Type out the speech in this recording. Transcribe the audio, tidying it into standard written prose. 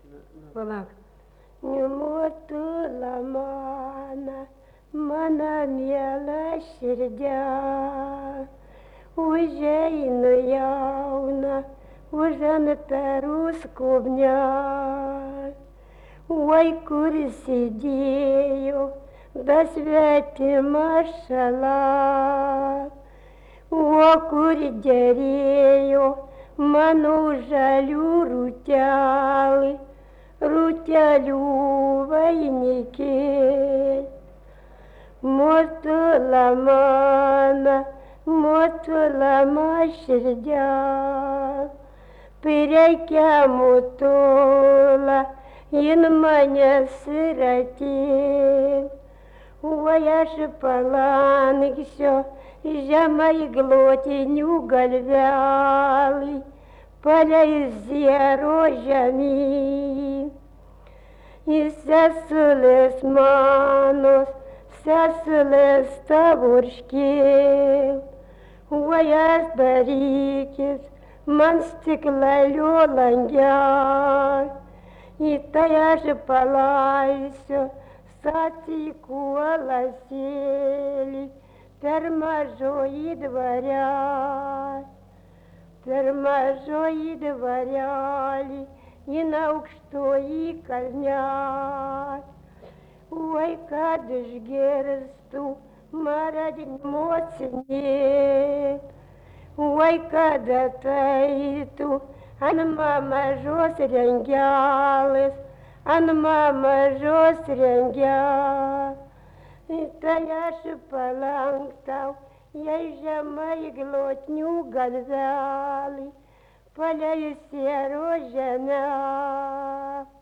Palauk. Motula mano miela širdie, užeina jauna, užantarus kubne. Oi, kur sėdėjo, das svetima šala, o kur derėjo mano žalių rūtelį. Rūtelių vainikiai, motula man širdie, prireikia motula, jin manęs ratė, oi aš palanksčio žemai glotinių galvelį. Palei zero žemyn, į sesulės manos, sesulės tavorškėl, oi aš darykis man stiklalio langel, į tai aš palaisiu satykuo lasėlį per mažoji dvarelį. Per mažoji dvarelį, jin aukštoji kalnelį. Oi, kad išgirstų maradimo cinė, oi, kad ateitų ant mažos rengelės, ant mažos rengelės. Tai aš palanktau, jei žemai glotnių galvelį, palei siero žemę.